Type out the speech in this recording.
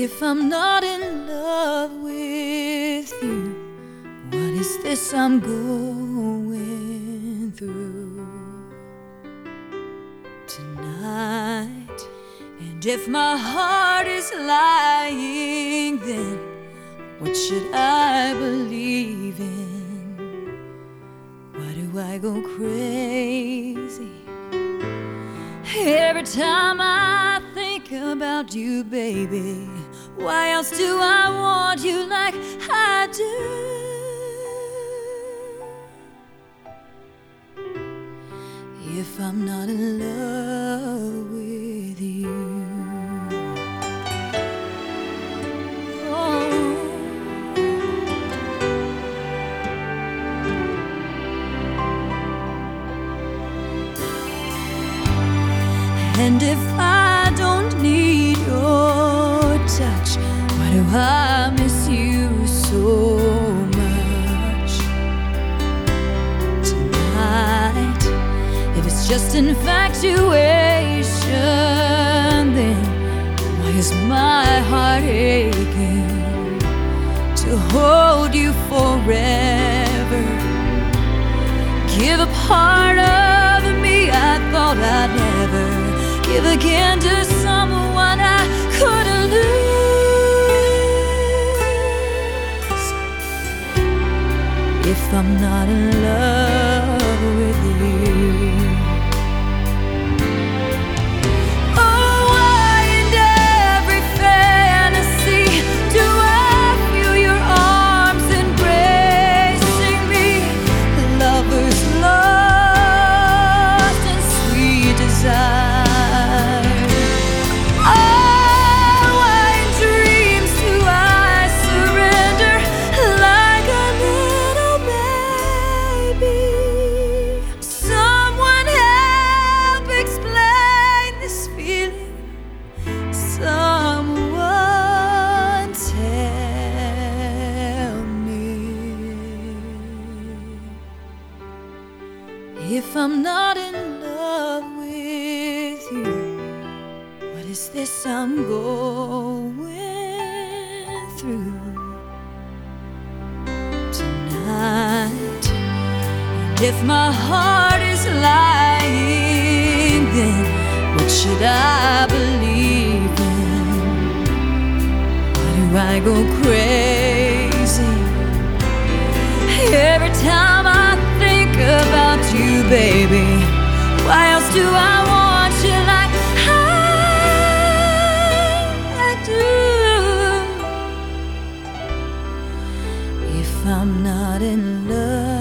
if I'm not in love with you, what is this I'm going through tonight? And if my heart is lying, then what should I believe in? Why do I go crazy every time I think about you, baby? Why else do I want you like I do? If I'm not in love with you. And if I don't need your touch, why do I miss you so much tonight? If it's just infatuation, then why is my heart aching to hold you forever? Give a part of me I thought I'd never give again to someone I couldn't lose. If I'm not in love with you. Oh, why in every fantasy do I feel your arms embracing me? Lovers lost in sweet desire. If I'm not in love with you, what is this I'm going through tonight? And if my heart is lying, then what should I believe in? Why do I go crazy every time I think about you, baby? Why else do I want you like I do? If I'm not in love